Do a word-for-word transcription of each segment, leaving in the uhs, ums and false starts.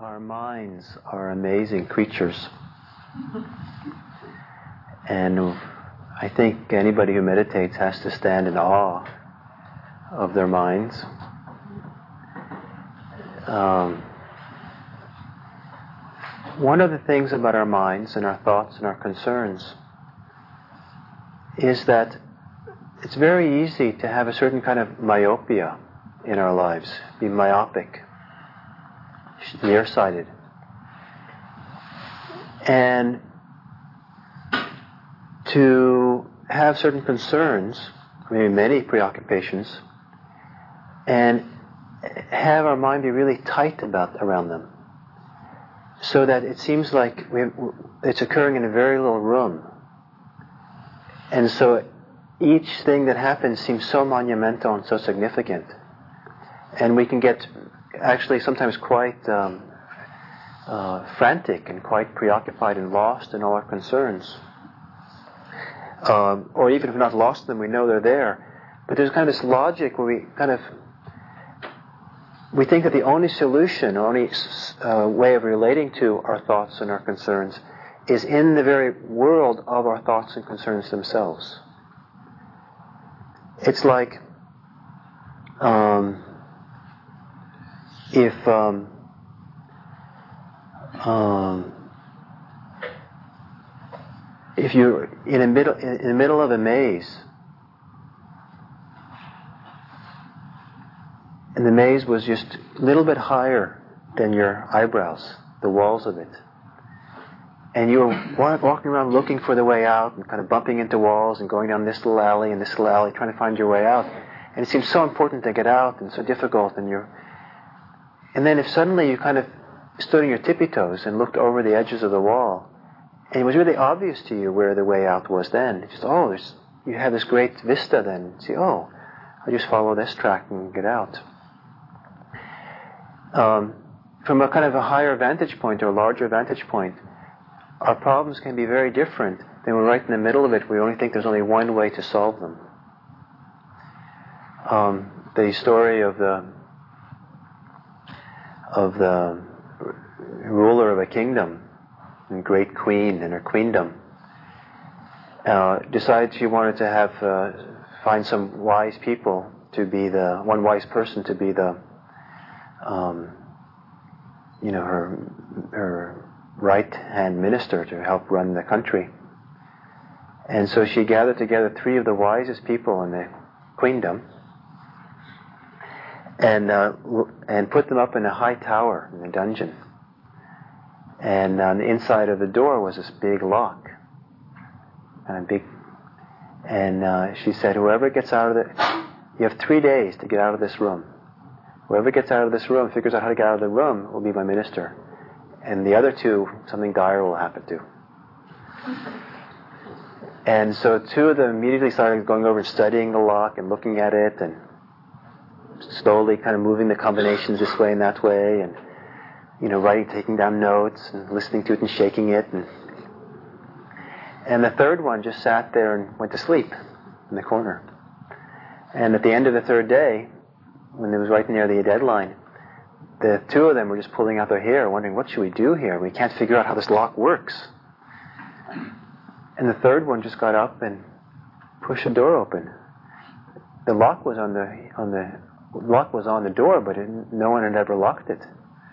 Our minds are amazing creatures. And I think anybody who meditates has to stand in awe of their minds. Um, one of the things about our minds and our thoughts and our concerns is that it's very easy to have a certain kind of myopia in our lives, be myopic, nearsighted. And to have certain concerns, maybe many preoccupations, and have our mind be really tight about around them, so that it seems like we have, it's occurring in a very little room. And so each thing that happens seems so monumental and so significant. And we can get actually sometimes quite um, uh, frantic and quite preoccupied and lost in all our concerns. Um, or even if we're not lost in them, we know they're there. But there's kind of this logic where we kind of, we think that the only solution, or only uh, way of relating to our thoughts and our concerns is in the very world of our thoughts and concerns themselves. It's like um, if um, um, if you're in a middle in the middle of a maze, and the maze was just a little bit higher than your eyebrows, the walls of it, and you were walking around looking for the way out and kind of bumping into walls and going down this little alley and this little alley trying to find your way out, and it seems so important to get out and so difficult, and you're and then if suddenly you kind of stood on your tippy toes and looked over the edges of the wall, and it was really obvious to you where the way out was then. It's just, oh, there's, you have this great vista then. You see, oh, I just follow this track and get out. Um, from a kind of a higher vantage point or a larger vantage point, our problems can be very different than we're right in the middle of it. We only think there's only one way to solve them. Um, the story of the of the ruler of a kingdom, and great queen and her queendom, uh, decided she wanted to have uh, find some wise people to be the one wise person to be the um, you know her her right hand minister to help run the country. And so she gathered together three of the wisest people in the queendom and uh, and put them up in a high tower in a dungeon. And on the inside of the door was this big lock. And a big, and uh, she said, whoever gets out of the, you have three days to get out of this room. Whoever gets out of this room, figures out how to get out of the room, will be my minister. And the other two, something dire will happen to. And so two of them immediately started going over and studying the lock and looking at it and slowly kind of moving the combinations this way and that way, and you know, writing, taking down notes and listening to it and shaking it. And, and the third one just sat there and went to sleep in the corner. And at the end of the third day, when it was right near the deadline, the two of them were just pulling out their hair, wondering, what should we do here? We can't figure out how this lock works. And the third one just got up and pushed the door open. The lock was on the on the lock was on the door, but it, no one had ever locked it.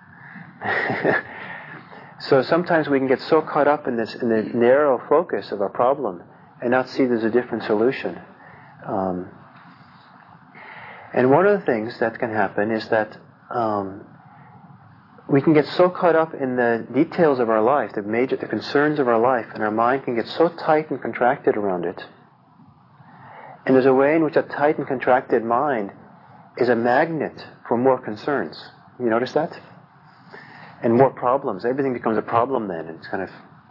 So sometimes we can get so caught up in this in the narrow focus of our problem and not see there's a different solution. Um, and one of the things that can happen is that um, we can get so caught up in the details of our life, the major, the concerns of our life, and our mind can get so tight and contracted around it. And there's a way in which a tight and contracted mind is a magnet for more concerns. You notice that? And more problems. Everything becomes a problem then. It's kind of.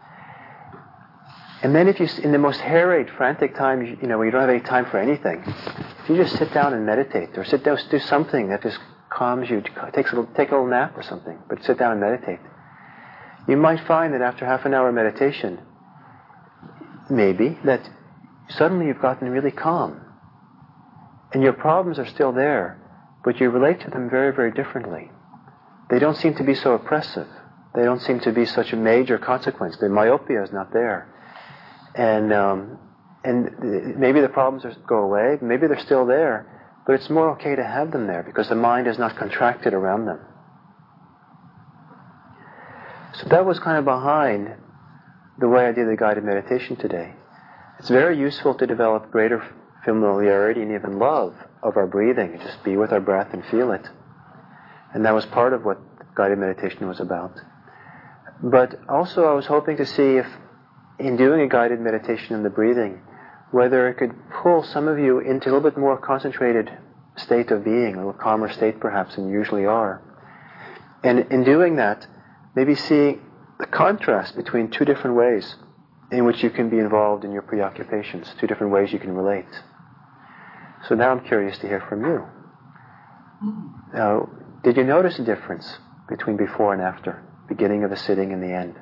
And then, if you, in the most harried, frantic time, you, you know, when you don't have any time for anything, if you just sit down and meditate, or sit down, do something that just calms you, takes a little, take a little nap or something, but sit down and meditate, you might find that after half an hour meditation, maybe that suddenly you've gotten really calm, and your problems are still there, but you relate to them very, very differently. they don't seem to be so oppressive. They don't seem to be such a major consequence. The myopia is not there. And um, and maybe the problems are, go away, maybe they're still there, but it's more okay to have them there because the mind is not contracted around them. So that was kind of behind the way I did the guided meditation today. It's very useful to develop greater familiarity and even love of our breathing, just be with our breath and feel it. And that was part of what guided meditation was about. But also I was hoping to see if, in doing a guided meditation in the breathing, whether it could pull some of you into a little bit more concentrated state of being, a little calmer state perhaps than you usually are. And in doing that, maybe see the contrast between two different ways in which you can be involved in your preoccupations, two different ways you can relate. So now I'm curious to hear from you. Now, did you notice a difference between before and after, beginning of the sitting and the end?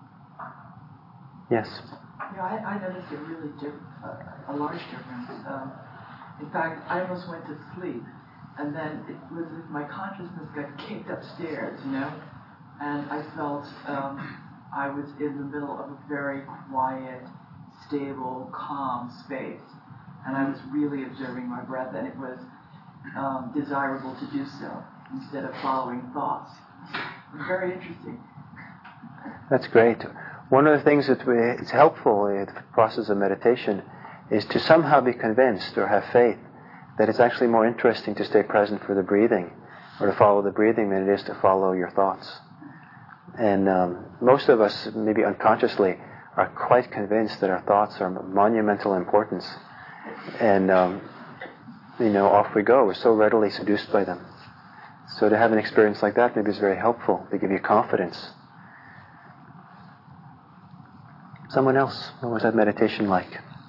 Yes? Yeah, I, I noticed a really diff- uh, a large difference. Um, in fact, I almost went to sleep, and then it was as if my consciousness got kicked upstairs, you know, and I felt um, I was in the middle of a very quiet, stable, calm space, and I was really observing my breath, and it was um, desirable to do so instead of following thoughts. It was very interesting. That's great. One of the things that we, it's helpful in the process of meditation is to somehow be convinced or have faith that it's actually more interesting to stay present for the breathing or to follow the breathing than it is to follow your thoughts. And um, most of us, maybe unconsciously, are quite convinced that our thoughts are of monumental importance. And, um, you know, off we go. We're so readily seduced by them. So to have an experience like that maybe is very helpful. They give you confidence. Someone else, what was that meditation like?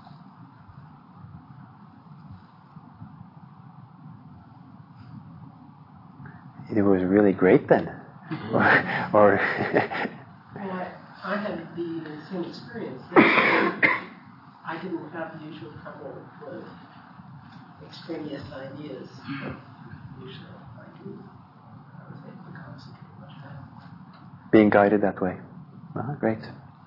It was really great then. or, or well, I, I had the same experience. I didn't have the usual trouble with extraneous ideas. Usually I do. I was able to concentrate much better. Being guided that way. Uh-huh, great.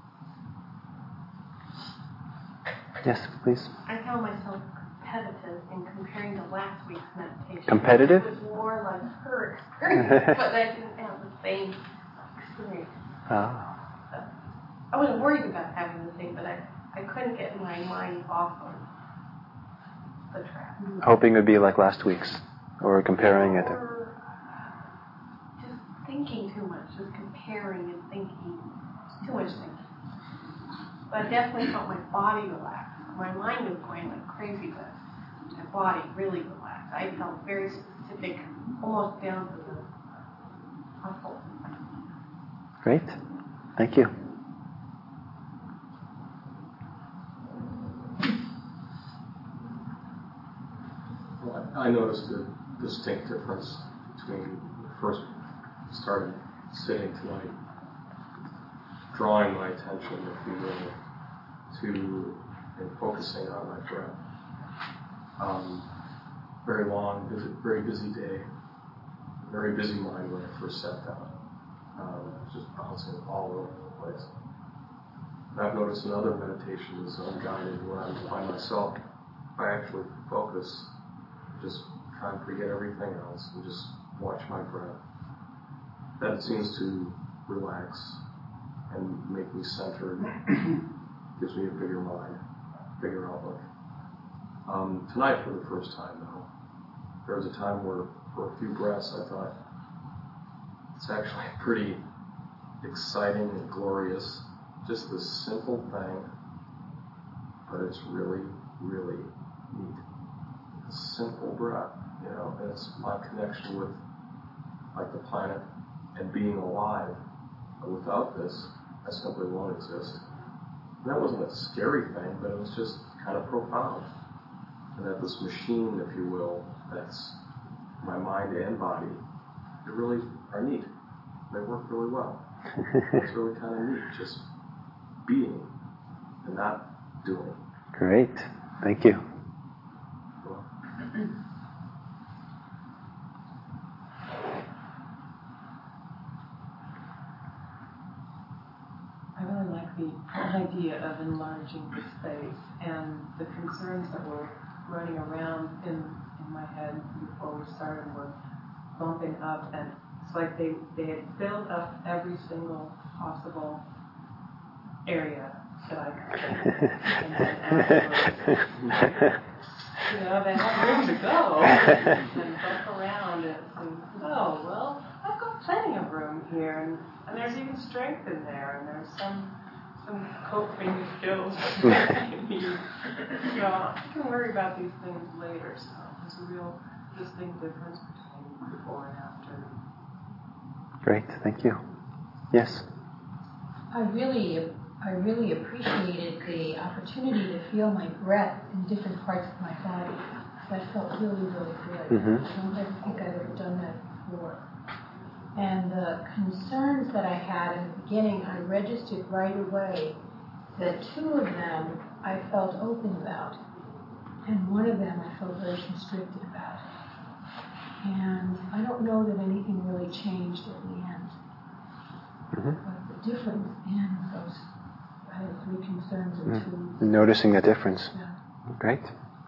Yes, please. I found myself competitive in comparing to last week's meditation. Competitive? It was more like her experience, but I didn't have the same experience. Oh. I wasn't worried about having the same, but I, I couldn't get my mind off of the track. Hoping it would be like last week's, or comparing or it. Or just thinking too much, just comparing and thinking, too much thinking. But I definitely felt my body relax. My mind was going like crazy, but my body really relaxed. I felt very specific, almost down to the muscle. Great. Thank you. Well, I noticed a distinct difference between the first started sitting tonight, drawing my attention, if you will, to and focusing on my breath. Um, very long, busy, very busy day, very busy mind when I first sat down, um, just bouncing all over the place. And I've noticed in other meditations, unguided, when I'm by myself, I actually focus, just try and forget everything else and just watch my breath. That seems to relax and make me centered, gives me a bigger mind, bigger outlook. Um, tonight, for the first time, though, there was a time where, for a few breaths, I thought, it's actually pretty exciting and glorious, just this simple thing, but it's really, really neat. A simple breath, you know, and it's my connection with, like, the planet and being alive. But without this, I simply won't exist. And that wasn't a scary thing, but it was just kind of profound. And that this machine, if you will, that's my mind and body, they really are neat. They work really well. It's really kind of neat, just being and not doing. Great. Thank you. the idea of enlarging the space and the concerns that were running around in, in my head before we started were bumping up, and it's like they, they had filled up every single possible area that I could think. And then afterwards, you know, they have room to go and bump around and think, oh, well, I've got plenty of room here, and, and there's even strength in there, and there's some some coping skills that I need. So I can worry about these things later. So there's a real distinct difference between before and after. Great, thank you. Yes? I really, I really appreciated the opportunity to feel my breath in different parts of my body. That felt really, really good. Mm-hmm. I don't ever think I've ever done that before. And the concerns that I had in the beginning, I registered right away that two of them I felt open about, and one of them I felt very constricted about. And I don't know that anything really changed at the end. Mm-hmm. But the difference in those, I had three concerns and Mm. two. Noticing the difference. Yeah. Great.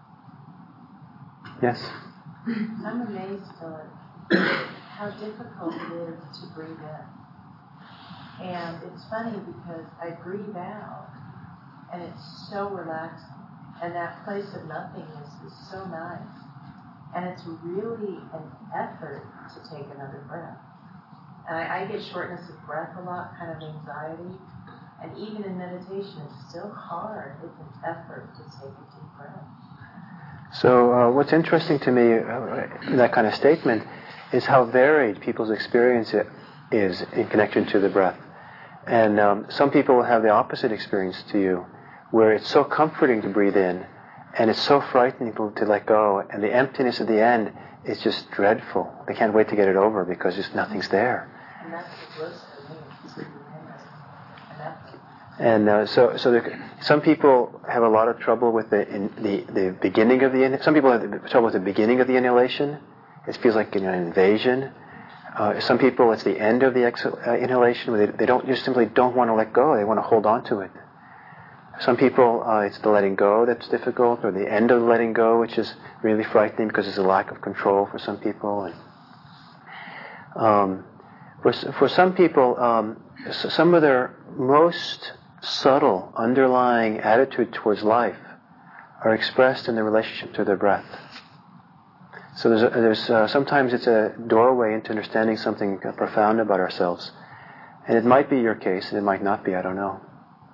Yes? I'm amazed, Philip, how difficult it is to breathe in. And it's funny because I breathe out, and it's so relaxing. And that place of nothingness is so nice. And it's really an effort to take another breath. And I, I get shortness of breath a lot, kind of anxiety. And even in meditation, it's still hard. It's an effort to take a deep breath. So uh, what's interesting to me uh, in that kind of statement is how varied people's experience is in connection to the breath. And um, some people have the opposite experience to you, where it's so comforting to breathe in, and it's so frightening to, to let go, and the emptiness at the end is just dreadful. They can't wait to get it over because just nothing's there. And that's the bliss for me. It's and that's And uh, so, so there, some people have a lot of trouble with the in, the, the beginning of the. In, some people have the trouble with the beginning of the inhalation. It feels like, you know, an invasion. Uh, some people, it's the end of the exhal, uh, inhalation. Where they, they don't just simply don't want to let go. They want to hold on to it. Some people, uh, it's the letting go that's difficult, or the end of letting go, which is really frightening because there's a lack of control for some people. And, um, for for some people, um, some of their most subtle underlying attitude towards life are expressed in the relationship to their breath. So there's, a, there's uh, sometimes it's a doorway into understanding something profound about ourselves, and it might be your case, and it might not be. I don't know.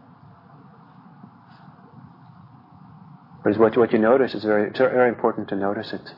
But what what you notice is very it's very important to notice it.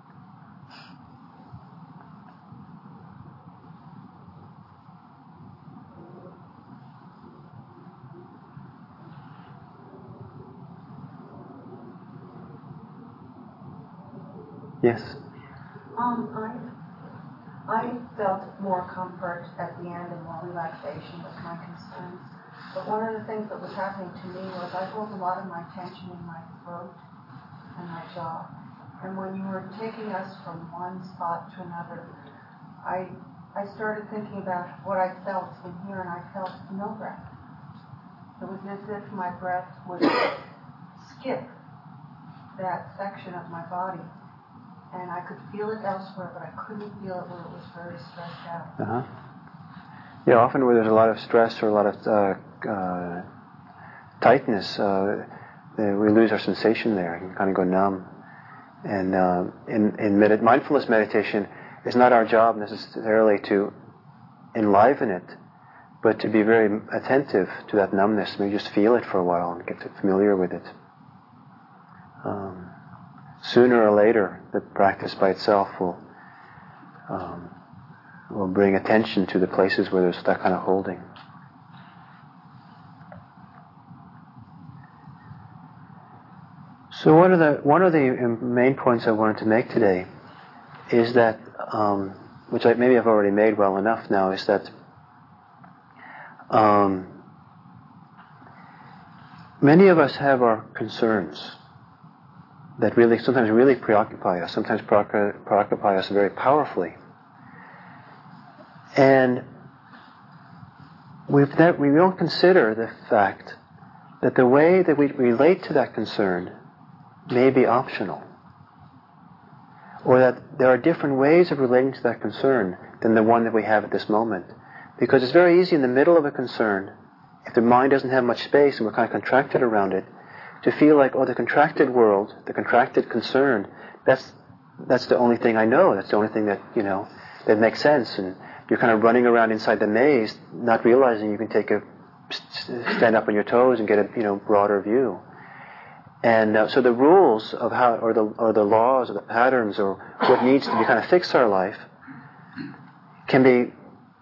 Yes. Um, I I felt more comfort at the end and more relaxation with my concerns. But one of the things that was happening to me was I felt a lot of my tension in my throat and my jaw. And when you were taking us from one spot to another, I I started thinking about what I felt in here, and I felt no breath. It was as if my breath would skip that section of my body. And I could feel it elsewhere, but I couldn't feel it where it was very stressed out. Uh-huh. Yeah, often where there's a lot of stress or a lot of uh, uh, tightness, uh, we lose our sensation there. You can kind of go numb. And uh, in, in med- mindfulness meditation, it's not our job necessarily to enliven it, but to be very attentive to that numbness. Maybe just feel it for a while and get familiar with it. Um, Sooner or later, the practice by itself will um, will bring attention to the places where there's that kind of holding. So one of the one of the main points I wanted to make today is that, um, which I, maybe I've already made well enough now, is that um, many of us have our concerns that really sometimes really preoccupy us, sometimes preoccupy us very powerfully. And we've ne- we don't consider the fact that the way that we relate to that concern may be optional. Or that there are different ways of relating to that concern than the one that we have at this moment. Because it's very easy in the middle of a concern, if the mind doesn't have much space and we're kind of contracted around it, to feel like, oh, the contracted world, the contracted concern, that's that's the only thing I know, that's the only thing that, you know, that makes sense. And you're kind of running around inside the maze, not realizing you can take a, stand up on your toes and get a, you know, broader view. And uh, so the rules of how, or the or the laws, or the patterns, or what needs to be kind of fix our life, can be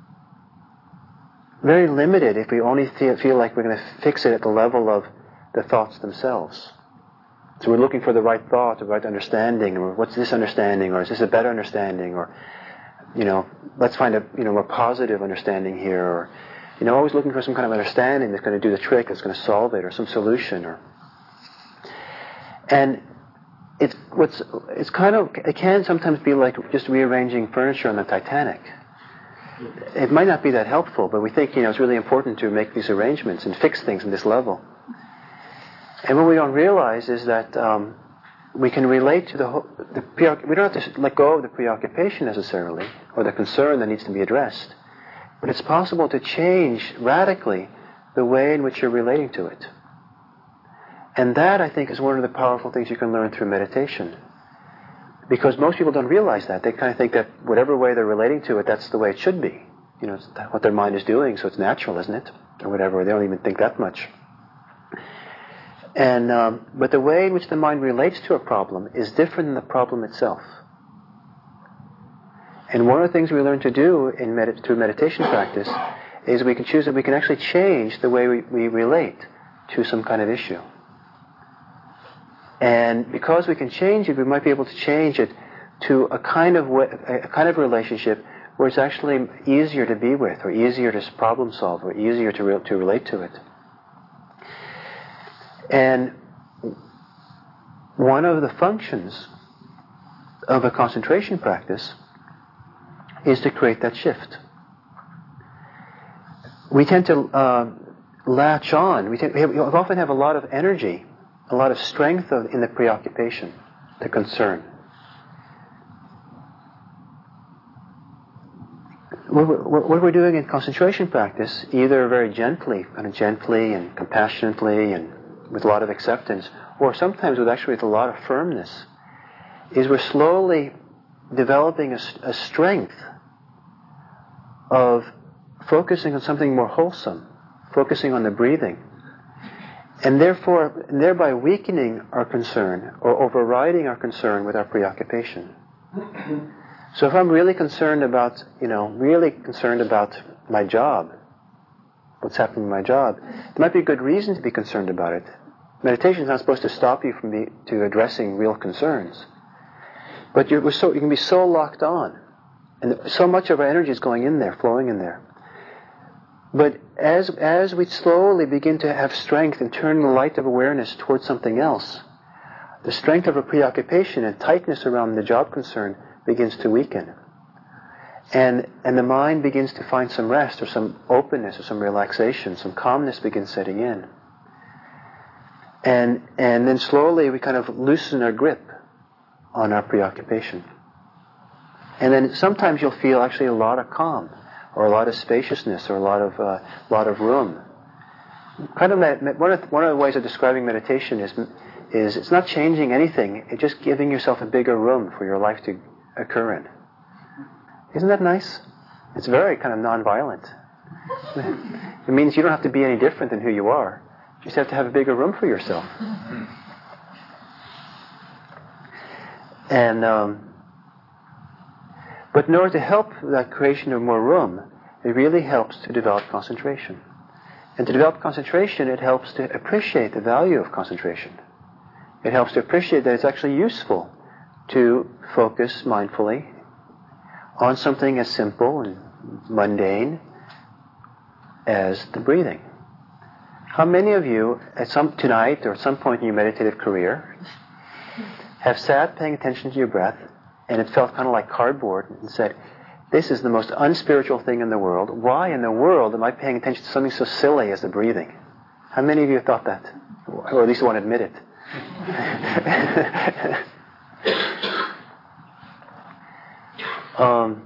very limited if we only feel, feel like we're going to fix it at the level of the thoughts themselves. So we're looking for the right thought, the right understanding, or what's this understanding, or is this a better understanding, or, you know, let's find a, you know, more positive understanding here, or, you know, always looking for some kind of understanding that's going to do the trick, that's going to solve it, or some solution, or. And it's what's it's kind of it can sometimes be like just rearranging furniture on the Titanic. It might not be that helpful, but we think, you know, it's really important to make these arrangements and fix things in this level. And what we don't realize is that um, we can relate to the whole, the preoc- we don't have to let go of the preoccupation necessarily, or the concern that needs to be addressed. But it's possible to change radically the way in which you're relating to it. And that, I think, is one of the powerful things you can learn through meditation. Because most people don't realize that. They kind of think that whatever way they're relating to it, that's the way it should be. You know, it's what their mind is doing, so it's natural, isn't it? Or whatever. They don't even think that much. And um, but the way in which the mind relates to a problem is different than the problem itself. And one of the things we learn to do in med- through meditation practice is we can choose that we can actually change the way we, we relate to some kind of issue. And because we can change it, we might be able to change it to a kind of way, a kind of relationship where it's actually easier to be with, or easier to problem solve, or easier to re- to relate to it. And one of the functions of a concentration practice is to create that shift. We tend to uh, latch on. We, tend, we, have, we often have a lot of energy, a lot of strength of, in the preoccupation, the concern. What, what, what we're doing in concentration practice, either very gently, kind of gently and compassionately and with a lot of acceptance, or sometimes with actually with a lot of firmness, is we're slowly developing a, a strength of focusing on something more wholesome, focusing on the breathing, and therefore, and thereby weakening our concern or overriding our concern with our preoccupation. So if I'm really concerned about, you know, really concerned about my job, what's happening in my job, there might be a good reason to be concerned about it. Meditation is not supposed to stop you from be, to addressing real concerns. But you're, we're so, you can be so locked on. And so much of our energy is going in there, flowing in there. But as as we slowly begin to have strength and turn the light of awareness towards something else, the strength of a preoccupation and tightness around the job concern begins to weaken. And and the mind begins to find some rest or some openness or some relaxation, some calmness begins setting in. And and then slowly we kind of loosen our grip on our preoccupation. And then sometimes you'll feel actually a lot of calm, or a lot of spaciousness, or a lot of uh, lot of room. Kind of med- one of the, one of the ways of describing meditation is is it's not changing anything; it's just giving yourself a bigger room for your life to occur in. Isn't that nice? It's very kind of non-violent. It means you don't have to be any different than who you are. You just have to have a bigger room for yourself. And um, but in order to help that creation of more room, it really helps to develop concentration. And to develop concentration, it helps to appreciate the value of concentration. It helps to appreciate that it's actually useful to focus mindfully on something as simple and mundane as the breathing. How many of you, at some tonight or at some point in your meditative career, have sat paying attention to your breath, and it felt kind of like cardboard, and said, this is the most unspiritual thing in the world. Why in the world am I paying attention to something so silly as the breathing? How many of you have thought that? Or at least want to admit it? um,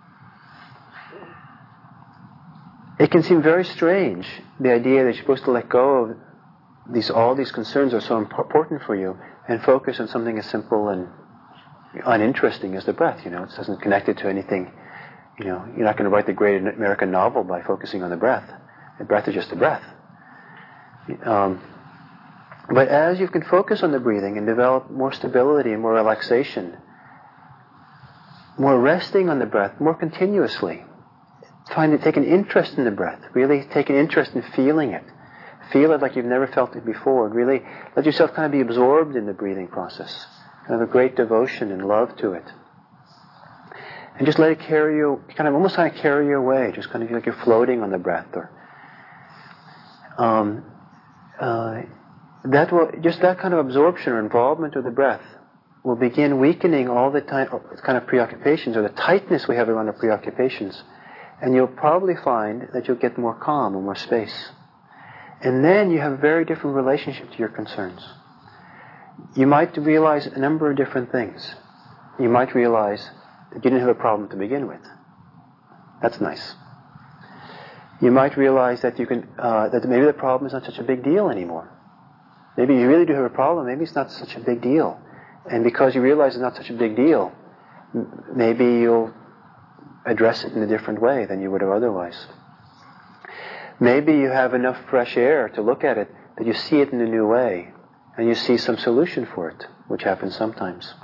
it can seem very strange, the idea that you're supposed to let go of these, all these concerns are so important for you, and focus on something as simple and uninteresting as the breath. You know, it doesn't connect it to anything. You know, you're not going to write the great American novel by focusing on the breath. The breath is just the breath. Um, but as you can focus on the breathing and develop more stability and more relaxation, more resting on the breath, more continuously, find it, take an interest in the breath. Really take an interest in feeling it. Feel it like you've never felt it before. And really let yourself kind of be absorbed in the breathing process. Kind of a great devotion and love to it. And just let it carry you, kind of almost kind of carry you away. Just kind of feel like you're floating on the breath. Or um, uh, that will, just that kind of absorption or involvement with the breath will begin weakening all the time, kind of preoccupations or the tightness we have around our preoccupations. And you'll probably find that you'll get more calm and more space. And then you have a very different relationship to your concerns. You might realize a number of different things. You might realize that you didn't have a problem to begin with. That's nice. You might realize that you can uh, that maybe the problem is not such a big deal anymore. Maybe you really do have a problem. Maybe it's not such a big deal. And because you realize it's not such a big deal, m- maybe you'll address it in a different way than you would have otherwise. Maybe you have enough fresh air to look at it that you see it in a new way, and you see some solution for it, which happens sometimes.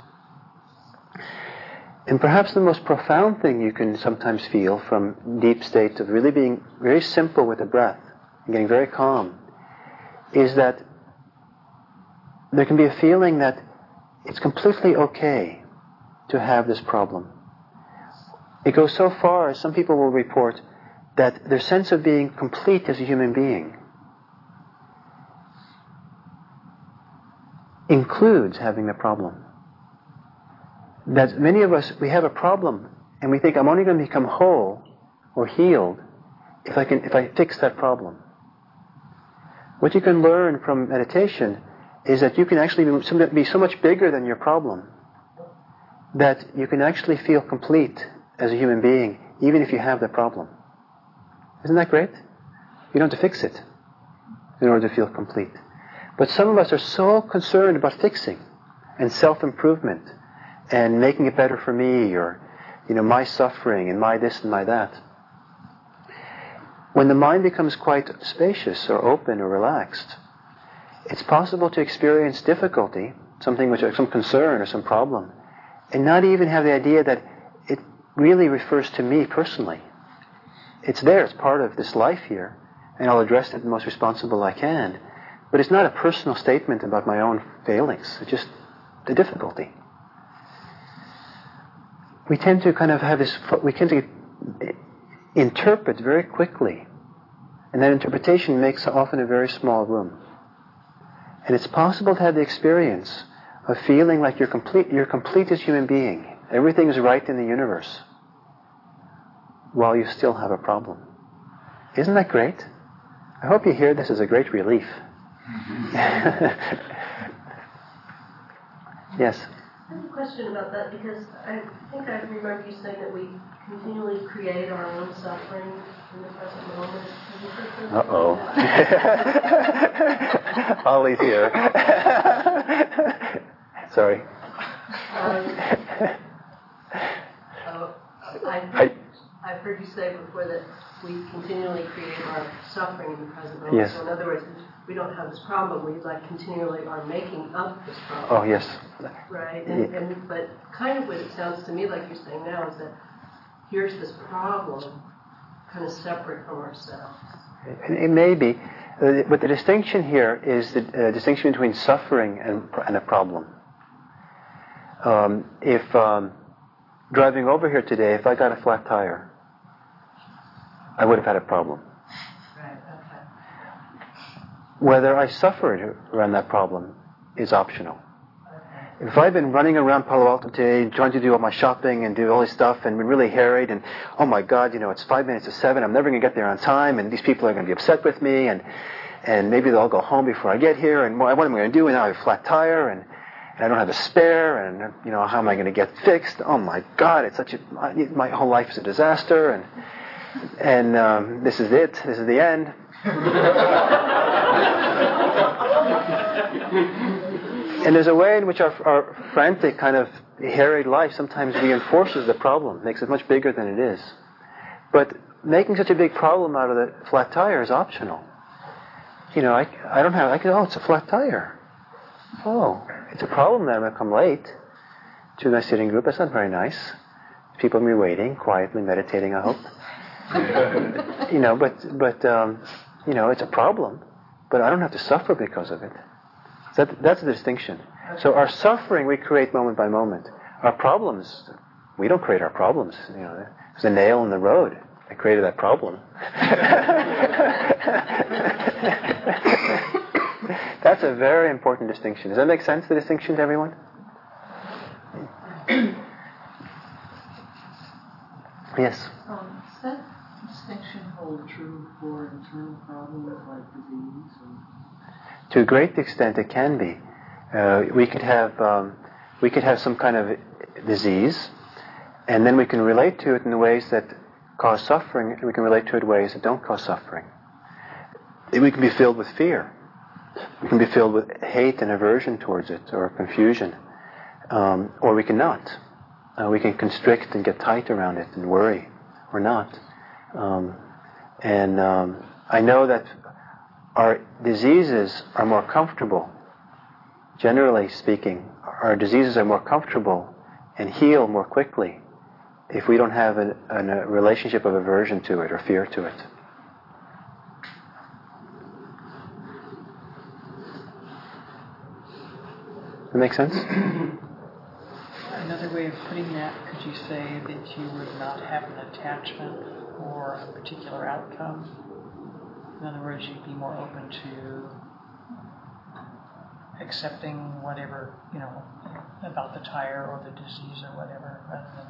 And perhaps the most profound thing you can sometimes feel from deep states of really being very simple with the breath and getting very calm is that there can be a feeling that it's completely okay to have this problem. It goes so far as some people will report that their sense of being complete as a human being includes having the problem. That many of us, we have a problem and we think, I'm only going to become whole or healed if I can, if I fix that problem. What you can learn from meditation is that you can actually be so much bigger than your problem that you can actually feel complete as a human being even if you have the problem. Isn't that great? You don't have to fix it in order to feel complete. But some of us are so concerned about fixing and self-improvement and making it better for me, or, you know, my suffering and my this and my that. When the mind becomes quite spacious or open or relaxed, it's possible to experience difficulty, something which, some concern or some problem, and not even have the idea that it really refers to me personally. It's there, it's part of this life here, and I'll address it the most responsible I can. But it's not a personal statement about my own failings. It's just the difficulty. We tend to kind of have this, we tend to interpret very quickly. And that interpretation makes often a very small room. And it's possible to have the experience of feeling like you're complete, you're complete as a human being. Everything is right in the universe, while you still have a problem. Isn't that great? I hope you hear this as a great relief. Yes? I have a question about that, because I think I remember you saying that we continually create our own suffering in the present moment. Uh-oh. Ollie's here. Sorry. Um, uh, I've, I've heard you say before that we continually create our suffering in the present moment. Yes. So in other words, we don't have this problem, we like continually are making up this problem. Oh, yes. Right? And, Yeah. and but kind of what it sounds to me like you're saying now is that here's this problem kind of separate from ourselves. It, it may be. Uh, but the distinction here is the uh, distinction between suffering and, and a problem. Um, if um, driving over here today, if I got a flat tire, I would have had a problem. Right, okay. Whether I suffered around that problem is optional. Okay. if I've been running around Palo Alto today, trying to do all my shopping and do all this stuff and been really harried and, oh my God, you know, it's five minutes to seven, I'm never going to get there on time and these people are going to be upset with me and and maybe they'll go home before I get here and what, what am I going to do? And now I have a flat tire and, and I don't have a spare and, you know, how am I going to get fixed? Oh my God, it's such a, my, my whole life is a disaster and, and um, this is it, this is the end. And there's a way in which our, our frantic kind of harried life sometimes reinforces the problem, makes it much bigger than it is. But making such a big problem out of the flat tire is optional. You know, I, I don't have, I can, oh, it's a flat tire. Oh, it's a problem that I'm going to come late to my sitting group. That's not very nice. People will be waiting, quietly meditating, I hope. You know, but, but um, you know, it's a problem, but I don't have to suffer because of it. That, that's the distinction. So our suffering we create moment by moment. Our problems, we don't create our problems. You know, there's a nail in the road. I created that problem. That's a very important distinction. Does that make sense, the distinction to everyone? Yes? Um, does that distinction hold true for internal problems like disease? Or? To a great extent, it can be. Uh, we could have um, we could have some kind of disease, and then we can relate to it in ways that cause suffering, and we can relate to it in ways that don't cause suffering. We can be filled with fear. We can be filled with hate and aversion towards it, or confusion, um, or we can not. Uh, we can constrict and get tight around it and worry, or not. Um, and um, I know that our diseases are more comfortable. Generally speaking, our diseases are more comfortable and heal more quickly if we don't have a, a relationship of aversion to it or fear to it. That make sense? Another way of putting that, could you say that you would not have an attachment for a particular outcome? In other words, you'd be more open to accepting whatever, you know, about the tire or the disease or whatever, rather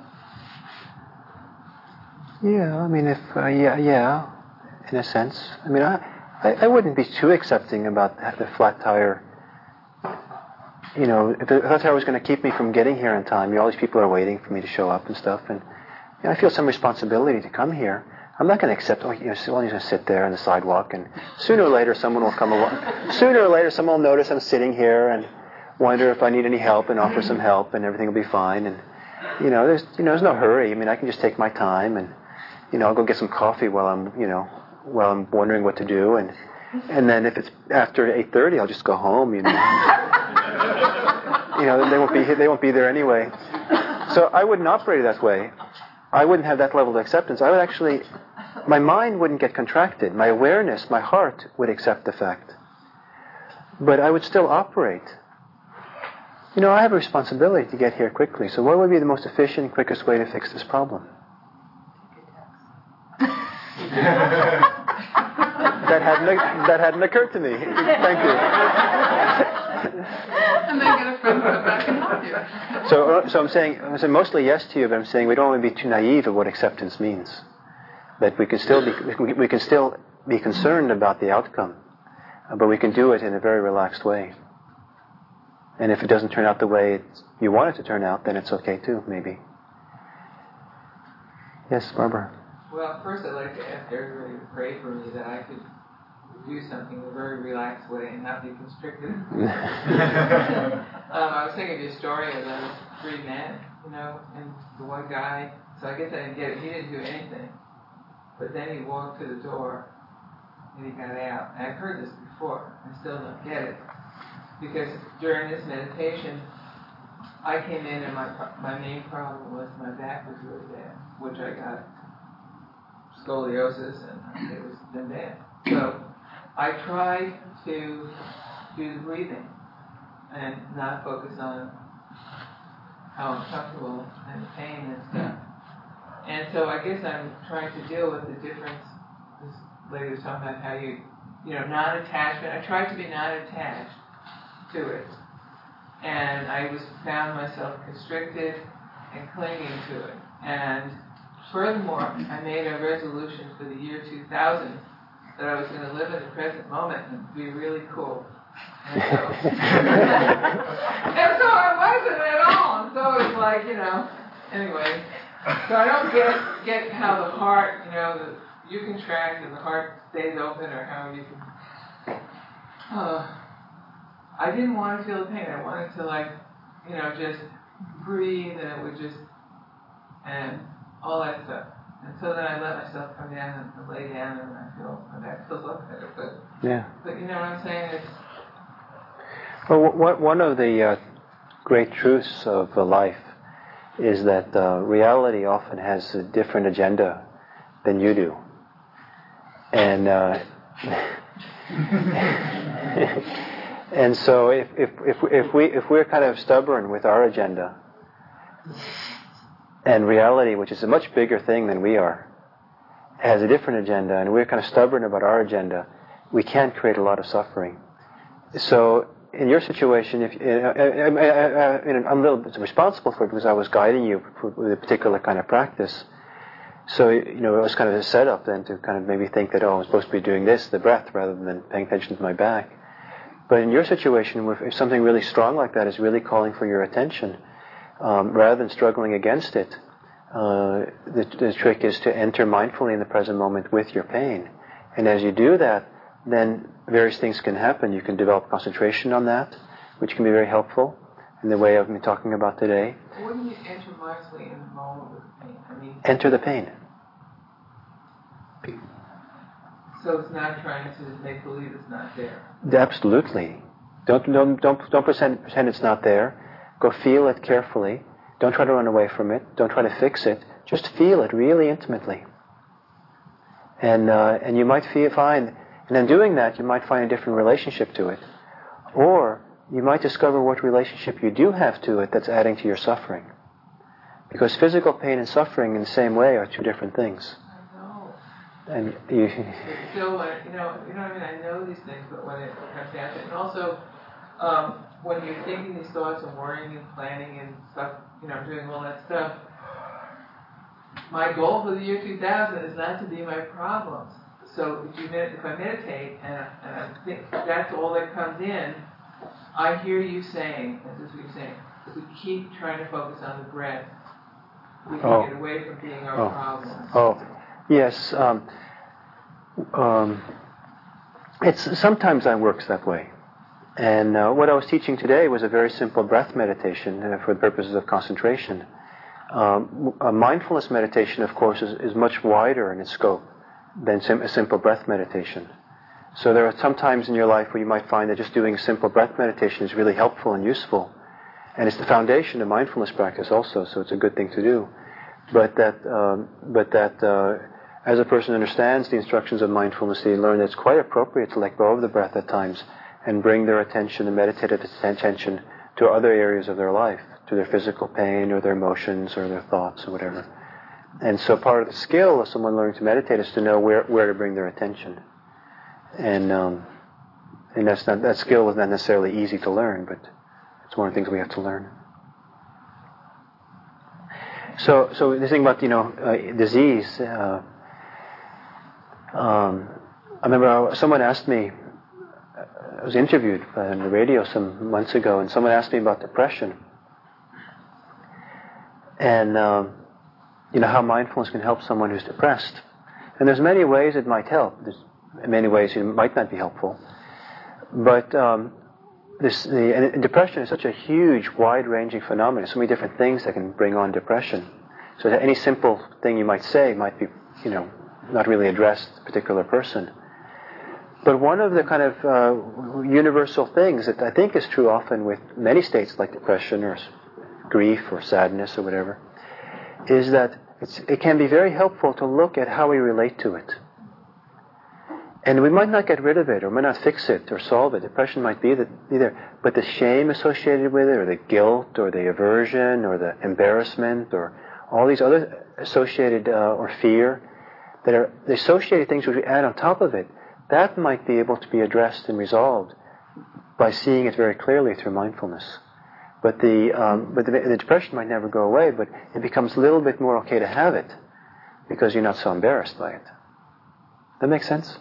than... Yeah, I mean, if, uh, yeah, yeah, in a sense. I mean, I, I, I wouldn't be too accepting about the flat tire. You know, if the flat tire was going to keep me from getting here in time, you know, all these people are waiting for me to show up and stuff, and you know, I feel some responsibility to come here. I'm not going to accept, oh, you know, well, he's going to sit there on the sidewalk, and sooner or later someone will come along. Sooner or later someone will notice I'm sitting here and wonder if I need any help and offer some help, and everything will be fine. And you know, there's you know, there's no hurry. I mean, I can just take my time, and you know, I'll go get some coffee while I'm you know, while I'm wondering what to do, and and then if it's after eight thirty, I'll just go home. You know, you know, they won't be they won't be there anyway. So I wouldn't operate that way. I wouldn't have that level of acceptance. I would actually. My mind wouldn't get contracted. My awareness, my heart would accept the fact. But I would still operate. You know, I have a responsibility to get here quickly. So what would be the most efficient, quickest way to fix this problem? that hadn't that hadn't occurred to me. Thank you. And then get a friend to come back and help you. So, so I'm saying, I'm saying mostly yes to you, but I'm saying we don't want to be too naive of what acceptance means. That we can still be, we can still be concerned about the outcome, but we can do it in a very relaxed way. And if it doesn't turn out the way it's, you want it to turn out, then it's okay too, maybe. Yes, Barbara. Well, first I'd like to ask everybody to pray for me that I could do something in a very relaxed way and not be constricted. um, I was thinking of your story of those three men, you know, and the one guy. So I guess I didn't get it. He didn't do anything. But then he walked to the door and he got out. And I've heard this before. I still don't get it. Because during this meditation, I came in and my my main problem was my back was really bad, which I got scoliosis and it was been bad. So I tried to do the breathing and not focus on how uncomfortable and pain and stuff. And so I guess I'm trying to deal with the difference. This lady was talking about how you, you know, non-attachment. I tried to be non-attached to it. and I was found myself constricted and clinging to it. And furthermore, I made a resolution for the year two thousand that I was going to live in the present moment and be really cool. And so, and so I wasn't at all. And so it was like, you know, anyway. So I don't get get how the heart, you know, the, you contract and the heart stays open, or how you can. Uh, I didn't want to feel the pain. I wanted to, like, you know, just breathe, and it would just, and all that stuff. And so then I let myself come down and lay down, and I feel my back feels a lot better. But yeah. But you know what I'm saying? It's well, what, one of the uh, great truths of uh, life is that uh, reality often has a different agenda than you do, and uh, and so if if if if we if we're kind of stubborn with our agenda, and reality, which is a much bigger thing than we are, has a different agenda, and we're kind of stubborn about our agenda, we can create a lot of suffering. So in your situation, if I, I, I, I, I'm a little bit responsible for it because I was guiding you with a particular kind of practice. So, you know, it was kind of a setup then to kind of maybe think that, oh, I'm supposed to be doing this, the breath, rather than paying attention to my back. But in your situation, if something really strong like that is really calling for your attention, um, rather than struggling against it, uh, the, the trick is to enter mindfully in the present moment with your pain. And as you do that, then various things can happen. You can develop concentration on that, which can be very helpful in the way I've been talking about today. What do you enter mindfully in the moment with pain? I mean, enter the pain. So it's not trying to make believe it's not there. Absolutely. Don't don't don't don't pretend, pretend it's not there. Go feel it carefully. Don't try to run away from it. Don't try to fix it. Just feel it really intimately. And uh, and you might feel find. And in doing that, you might find a different relationship to it. Or you might discover what relationship you do have to it that's adding to your suffering. Because physical pain and suffering in the same way are two different things. I know. And you... But still, uh, you know, you know what I mean? I know these things, but when it comes down to it, and also, um, when you're thinking these thoughts and worrying and planning and stuff, you know, doing all that stuff, my goal for the year two thousand is not to be my problems. So if you med- if I meditate and, and I think that's all that comes in, I hear you saying, this is what you're saying, if we keep trying to focus on the breath, we can oh. get away from being our oh. problems. Oh, yes. Um, um, it's sometimes that works that way. And uh, what I was teaching today was a very simple breath meditation uh, for the purposes of concentration. Um, a mindfulness meditation, of course, is, is much wider in its scope than sim- a simple breath meditation. So there are some times in your life where you might find that just doing a simple breath meditation is really helpful and useful. And it's the foundation of mindfulness practice also, so it's a good thing to do. But that, um, but that uh, as a person understands the instructions of mindfulness, they learn that it's quite appropriate to let go of the breath at times and bring their attention, and meditative attention, to other areas of their life, to their physical pain or their emotions or their thoughts or whatever. And so part of the skill of someone learning to meditate is to know where, where to bring their attention. And um, and that's not, that skill is not necessarily easy to learn, but it's one of the things we have to learn. So so this thing about, you know, uh, disease, uh, um, I remember someone asked me, I was interviewed on the radio some months ago, and someone asked me about depression. And um, you know, how mindfulness can help someone who's depressed. And there's many ways it might help. There's many ways it might not be helpful. But um, this, the, and depression is such a huge, wide-ranging phenomenon. So many different things that can bring on depression. So that any simple thing you might say might be, you know, not really addressed to a particular person. But one of the kind of uh, universal things that I think is true often with many states like depression or grief or sadness or whatever, is that it's, it can be very helpful to look at how we relate to it. And we might not get rid of it, or might not fix it, or solve it. Depression might be that either, but the shame associated with it, or the guilt, or the aversion, or the embarrassment, or all these other associated, uh, or fear, that are the associated things which we add on top of it, that might be able to be addressed and resolved by seeing it very clearly through mindfulness. But the um, but the, the depression might never go away, but it becomes a little bit more okay to have it because you're not so embarrassed by it. That makes sense?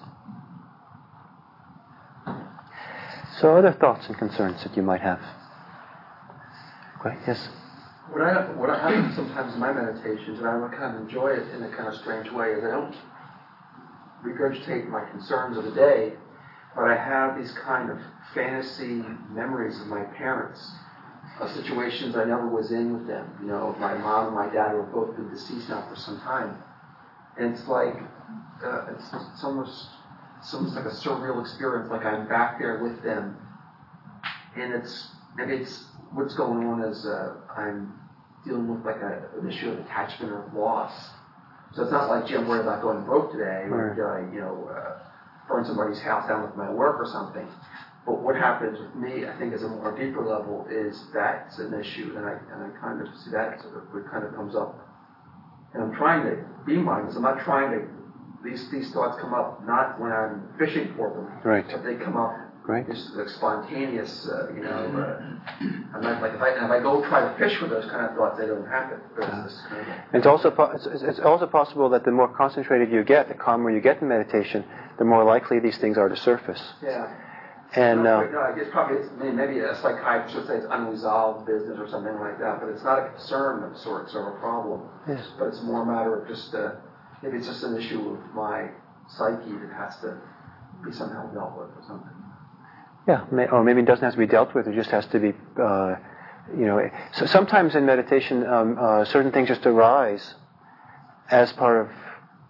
So other thoughts and concerns that you might have? Okay, yes? What I, what I happens sometimes in my meditations, and I kind of enjoy it in a kind of strange way, is I don't regurgitate my concerns of the day, but I have these kind of fantasy memories of my parents, of situations I never was in with them. You know, my mom and my dad were both been deceased now for some time. And it's like, uh, it's, it's almost, it's almost like a surreal experience, like I'm back there with them. And it's, maybe it's, what's going on is uh, I'm dealing with like a, an issue of attachment or loss. So it's not like, gee, I'm worried about going broke today, or uh, you know, uh, burn somebody's house down with my work or something. But what happens with me, I think, is a more deeper level, is that's an issue, and I and I kind of see that sort of what kind of comes up. And I'm trying to be mindful. I'm not trying to. These these thoughts come up not when I'm fishing for them, right? But they come up. Right. Just like spontaneous, uh, you know. Uh, I'm not like if I if I go try to fish with those kind of thoughts, they don't happen. Uh, this kind of it's also po- it's, it's also possible that the more concentrated you get, the calmer you get in meditation, the more likely these things are to surface. Yeah. And no, uh, no, I guess probably it's, maybe a psychiatrist would say it's unresolved business or something like that, but it's not a concern of sorts or a problem. Yes. But it's more a matter of just uh, maybe it's just an issue of my psyche that has to be somehow dealt with or something. Yeah, may, or maybe it doesn't have to be dealt with. It just has to be, uh, you know. So sometimes in meditation, um, uh, certain things just arise as part of.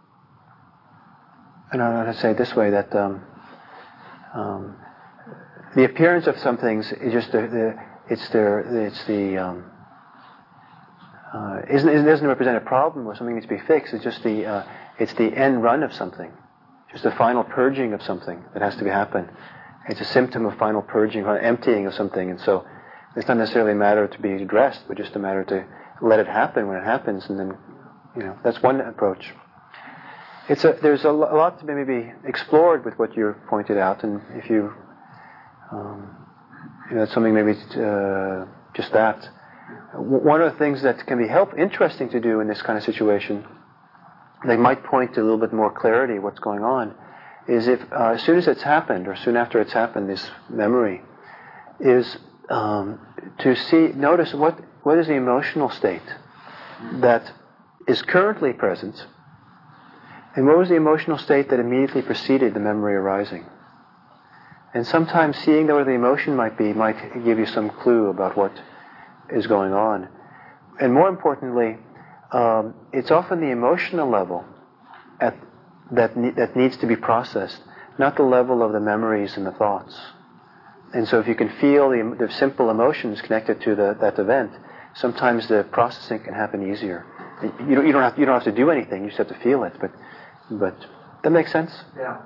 I don't know how to say it this way, that um, um, the appearance of some things is just the, the it's the it's the um, uh, isn't it doesn't represent a problem or something needs to be fixed. It's just the uh, it's the end run of something, just the final purging of something that has to be happen. It's a symptom of final purging, or emptying of something, and so it's not necessarily a matter to be addressed, but just a matter to let it happen when it happens, and then, you know, that's one approach. It's a, there's a lot to maybe be explored with what you pointed out, and if you, um, you know, it's something maybe uh, just that. One of the things that can be help interesting to do in this kind of situation, they might point to a little bit more clarity what's going on, is if uh, as soon as it's happened, or soon after it's happened, this memory, is um, to see, notice what, what is the emotional state that is currently present, and what was the emotional state that immediately preceded the memory arising. And sometimes seeing where the emotion might be might give you some clue about what is going on. And more importantly, um, it's often the emotional level at that ne- that needs to be processed, not the level of the memories and the thoughts. And so if you can feel the, the simple emotions connected to the, that event, sometimes the processing can happen easier. You don't, you don't have you don't have to do anything, you just have to feel it. But but that makes sense? Yeah.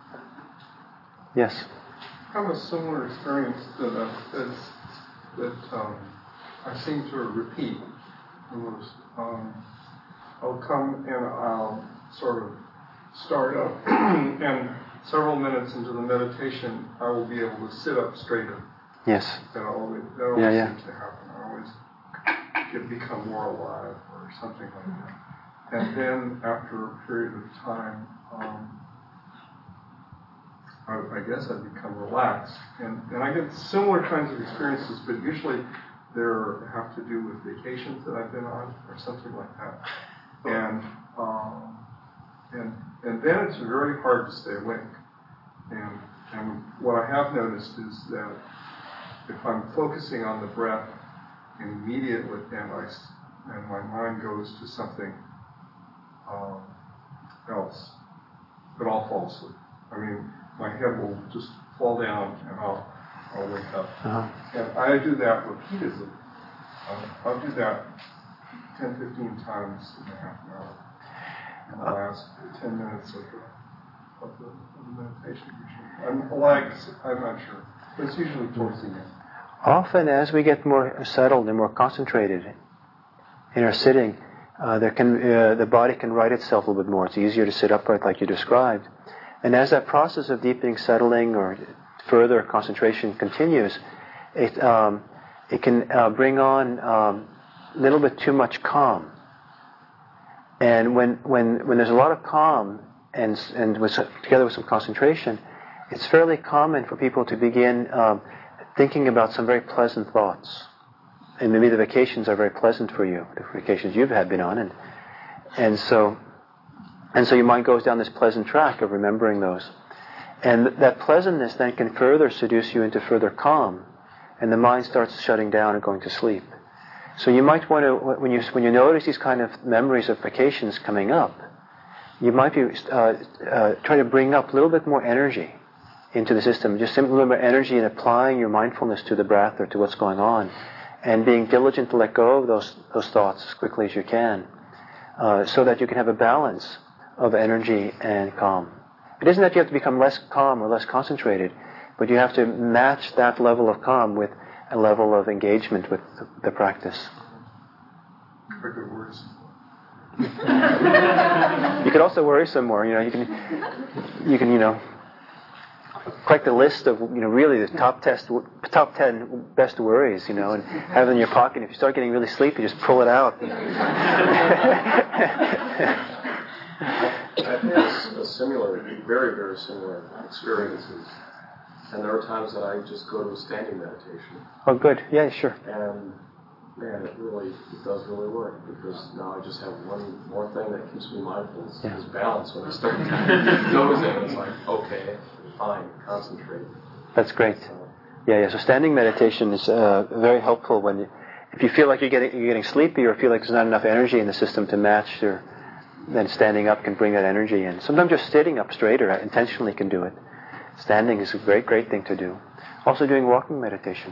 Yes. I have a similar experience that uh, that um, I seem to repeat. Almost. Um, I'll come and I'll sort of start up, and several minutes into the meditation, I will be able to sit up straighter. Yes. That always, that always yeah, yeah. seems to happen. I always get become more alive or something like that. And then after a period of time, um, I, I guess I become relaxed. And, and I get similar kinds of experiences, but usually they have to do with vacations that I've been on or something like that. And um, and and then it's very hard to stay awake. And and what I have noticed is that if I'm focusing on the breath immediately, and I and my mind goes to something um, else, but I'll fall asleep. I mean, my head will just fall down, and I'll I'll wake up. Uh-huh. And I do that repeatedly. Um, I'll do that ten, fifteen times in a half an hour. In the last ten minutes of the, of the, of the meditation usually. I'm like, I'm not sure. But it's usually towards the end. Often as we get more settled and more concentrated in our sitting, uh, there can uh, the body can right itself a little bit more. It's easier to sit upright like you described. And as that process of deepening, settling, or further concentration continues, it, um, it can uh, bring on um, a little bit too much calm. And when when when there's a lot of calm and and with, together with some concentration, it's fairly common for people to begin um, thinking about some very pleasant thoughts. And maybe the vacations are very pleasant for you, the vacations you've had been on, and and so and so your mind goes down this pleasant track of remembering those. And that pleasantness then can further seduce you into further calm, and the mind starts shutting down and going to sleep. So you might want to, when you when you notice these kind of memories of vacations coming up, you might be uh, uh, trying to bring up a little bit more energy into the system, just simply a little more energy in applying your mindfulness to the breath or to what's going on, and being diligent to let go of those those thoughts as quickly as you can, uh, so that you can have a balance of energy and calm. It isn't that you have to become less calm or less concentrated, but you have to match that level of calm with a level of engagement with the, the practice. Very good words. You could also worry some more. You know, you can, you can, you know, collect the list of, you know, really the top test, top ten best worries, you know, and have it in your pocket. If you start getting really sleepy, just pull it out. I've had a, a similar, very, very similar experiences. And there are times that I just go to a standing meditation. Oh, good. Yeah, sure. And, man, it really, it does really work, because now I just have one more thing that keeps me mindful. It's yeah. balance. When I start dozing, it's like, okay, fine, concentrate. That's great. Yeah, yeah. So standing meditation is uh, very helpful when you, if you feel like you're getting you're getting sleepy or feel like there's not enough energy in the system to match your, then standing up can bring that energy in. Sometimes just sitting up straighter intentionally can do it. Standing is a great, great thing to do. Also doing walking meditation.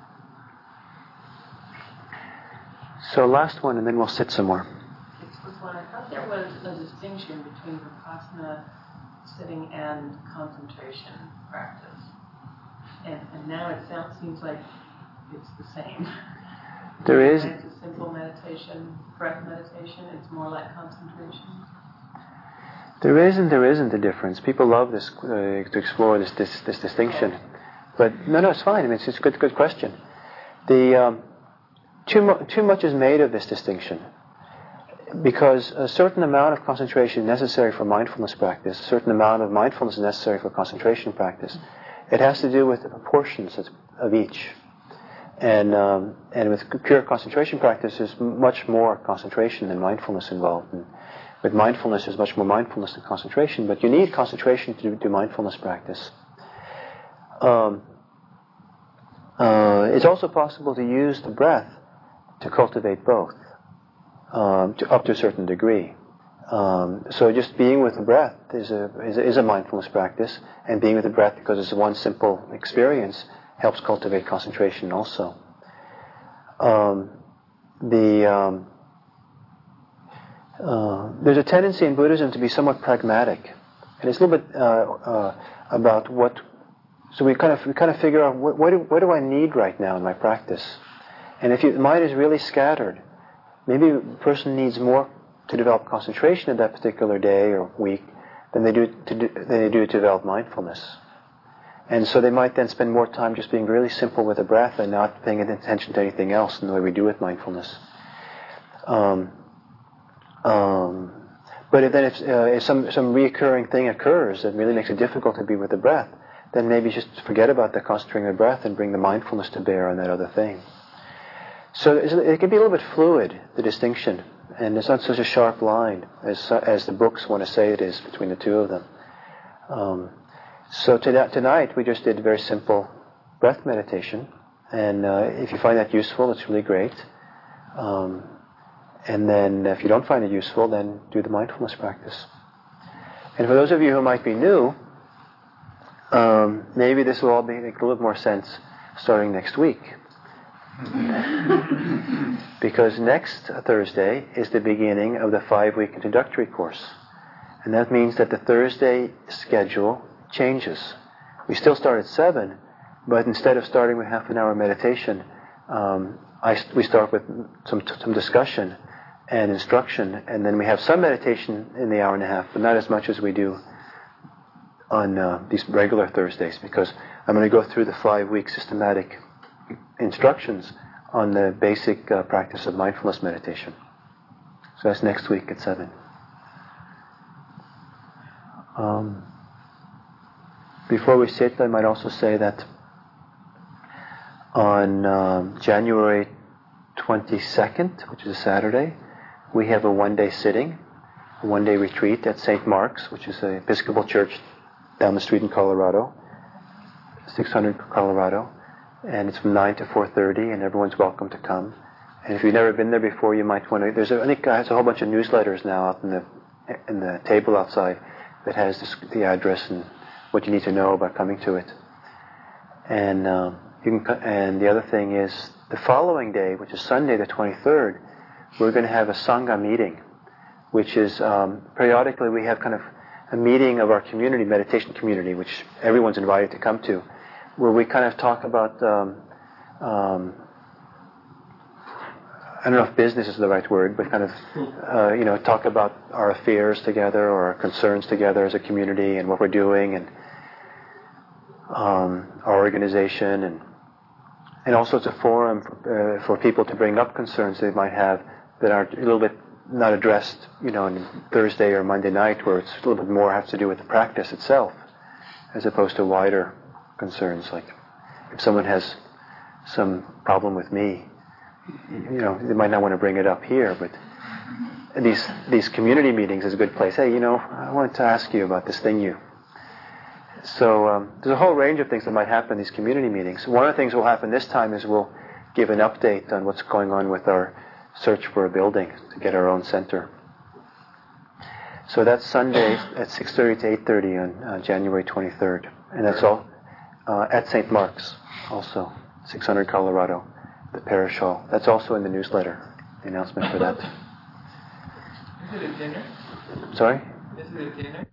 So last one, and then we'll sit some more. This was one. I thought there was a distinction between Vipassana sitting and concentration practice. And, and now it sounds, seems like it's the same. There is. It's a simple meditation, breath meditation. It's more like concentration. There is and there isn't a difference. People love this uh, to explore this, this this distinction, but no, no, it's fine. I mean, it's, it's a good good question. The um, too mu- too much is made of this distinction, because a certain amount of concentration is necessary for mindfulness practice. A certain amount of mindfulness is necessary for concentration practice. It has to do with the proportions of each, and um, and with pure concentration practice, there's much more concentration than mindfulness involved. And, With mindfulness, there's much more mindfulness than concentration, but you need concentration to do, do mindfulness practice. Um, uh, it's also possible to use the breath to cultivate both, um, to, up to a certain degree. Um, so just being with the breath is a, is a is a mindfulness practice, and being with the breath because it's one simple experience helps cultivate concentration also. Um, the um, Uh, there's a tendency in Buddhism to be somewhat pragmatic, and it's a little bit uh, uh, about what. So we kind of we kind of figure out what, what do what do I need right now in my practice, and if your mind is really scattered, maybe a person needs more to develop concentration in that particular day or week than they do to do, than they do to develop mindfulness, and so they might then spend more time just being really simple with the breath and not paying attention to anything else in the way we do with mindfulness. Um, Um, but if then if, uh, if some some reoccurring thing occurs that really makes it difficult to be with the breath, then maybe just forget about the concentrating of the breath and bring the mindfulness to bear on that other thing. So it can be a little bit fluid, the distinction, and it's not such a sharp line as as the books want to say it is between the two of them. Um, so to, tonight we just did very simple breath meditation, and uh, if you find that useful, it's really great. Um, And then if you don't find it useful, then do the mindfulness practice. And for those of you who might be new, um, maybe this will all be, make a little more sense starting next week. Because next Thursday is the beginning of the five-week introductory course. And that means that the Thursday schedule changes. We still start at seven, but instead of starting with half an hour meditation, um, I, we start with some, some discussion and instruction, and then we have some meditation in the hour and a half, but not as much as we do on uh, these regular Thursdays, because I'm going to go through the five-week systematic instructions on the basic uh, practice of mindfulness meditation. So that's next week at seven. Um, before we sit, I might also say that on um, January twenty-second, which is a Saturday, we have a one-day sitting, a one-day retreat at Saint Mark's, which is an Episcopal church down the street in Colorado, six hundred Colorado, and it's from nine to four thirty, and everyone's welcome to come. And if you've never been there before, you might want to. There's a, I think there's a whole bunch of newsletters now out in the in the table outside that has this, the address and what you need to know about coming to it. And um, you can. And the other thing is, the following day, which is Sunday the twenty-third, we're going to have a Sangha meeting, which is um, periodically we have kind of a meeting of our community, meditation community, which everyone's invited to come to, where we kind of talk about, um, um, I don't know if business is the right word, but kind of, uh, you know, talk about our affairs together or our concerns together as a community and what we're doing and um, our organization and and also it's a forum for, uh, for people to bring up concerns they might have that are a little bit not addressed, you know, on Thursday or Monday night, where it's a little bit more has to do with the practice itself, as opposed to wider concerns. Like if someone has some problem with me, you know, they might not want to bring it up here, but these these community meetings is a good place. Hey, you know, I wanted to ask you about this thing you. So um, there's a whole range of things that might happen in these community meetings. One of the things that will happen this time is we'll give an update on what's going on with our search for a building to get our own center. So that's Sunday at six thirty to eight thirty on uh, January twenty-third. And that's all uh, at Saint Mark's also, six hundred Colorado, the parish hall. That's also in the newsletter, the announcement for that. Is it a dinner? Sorry? Is it a dinner?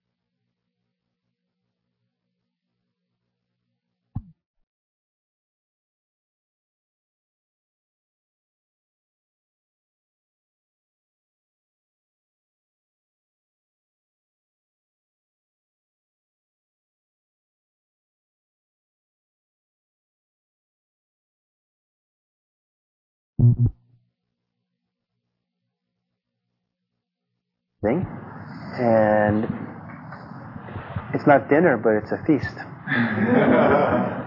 Thing. And it's not dinner, but it's a feast.